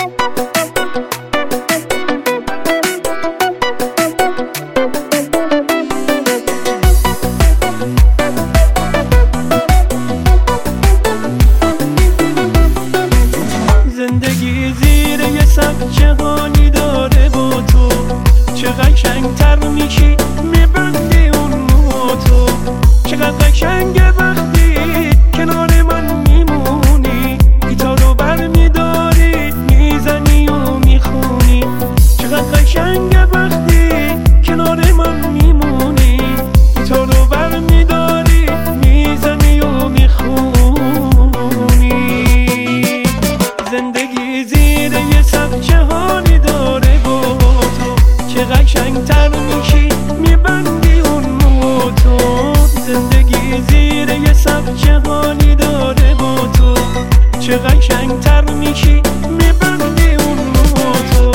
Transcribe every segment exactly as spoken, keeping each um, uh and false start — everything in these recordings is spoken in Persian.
زندگی زیر یه سقف جهانی داره با تو، چقدر قشنگ‌تر میشی میبندی اون موتو. چقدر قشنگه وقتی کنار من میمونی، گیتارو برمیداری میزنی و میخونی. چقدر قشنگه وقتی کنار من میمونی، گیتارو برمیداری میزنی و میخونی. زندگی زیر یه سقف جهانی داره با تو، چه قشنگ‌تر میشی میبندی اون موتو. زندگی زیر یه سقف جهانی داره با تو، چه قشنگ‌تر میشی میبندی اون موتو.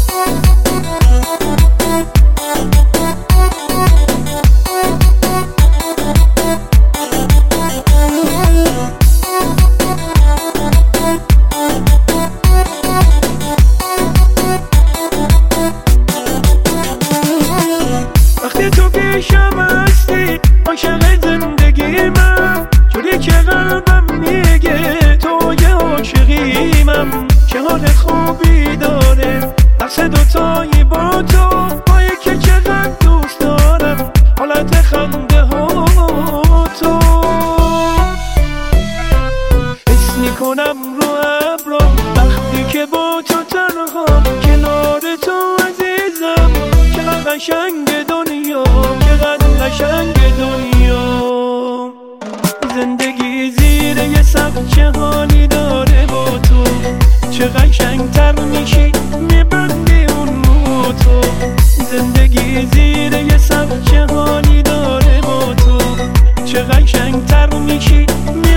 وقتی تو پیشم هستی عاشق زندگی من، جوری که قلبم میگه تو یه عاشقیمم. چه حال خوبی داره رقص دوتایی با تو، بایی که چقدر دوست دارم حالت خنده ها تو. حس میکنم رو ابرم وقتی که با تو تنها کنار تو عزیزم. چقدر قشنگ دنیا، چقدر قشنگ دنیا. زندگی زیر یه سقف جهانی داره با تو، چه قشنگ‌تر میشی میبندی اون موتو. زندگی زیر یه سقف جهانی داره با تو، چه قشنگ‌تر میشی